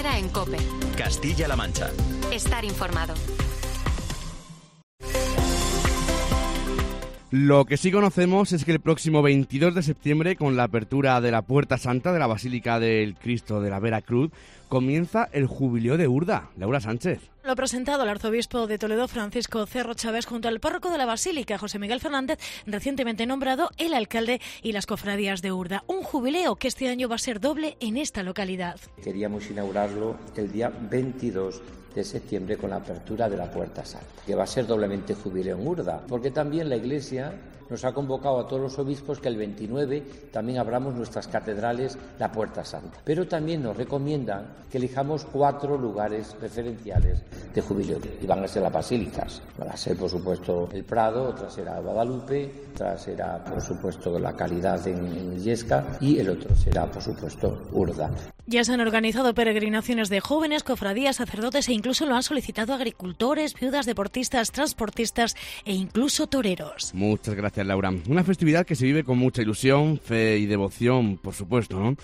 Queda en COPE. Castilla-La Mancha. Estar informado. Lo que sí conocemos es que el próximo 22 de septiembre, con la apertura de la Puerta Santa de la Basílica del Cristo de la Vera Cruz, comienza el Jubileo de Urda. Laura Sánchez. Lo ha presentado el arzobispo de Toledo, Francisco Cerro Chávez, junto al párroco de la Basílica, José Miguel Fernández, recientemente nombrado el alcalde, y las cofradías de Urda. Un jubileo que este año va a ser doble en esta localidad. Queríamos inaugurarlo el día 22 de septiembre con la apertura de la Puerta Santa, que va a ser doblemente jubileo en Urda, porque también la Iglesia nos ha convocado a todos los obispos que el 29 también abramos nuestras catedrales la Puerta Santa. Pero también nos recomiendan que elijamos 4 lugares referenciales de jubileo, y van a ser las basílicas. Van a ser, por supuesto, el Prado, otra será Guadalupe, otra será, por supuesto, la Caridad en Illesca, y el otro será, por supuesto, Urda. Ya se han organizado peregrinaciones de jóvenes, cofradías, sacerdotes e incluso lo han solicitado agricultores, viudas, deportistas, transportistas e incluso toreros. Muchas gracias, Laura. Una festividad que se vive con mucha ilusión, fe y devoción, por supuesto, ¿no?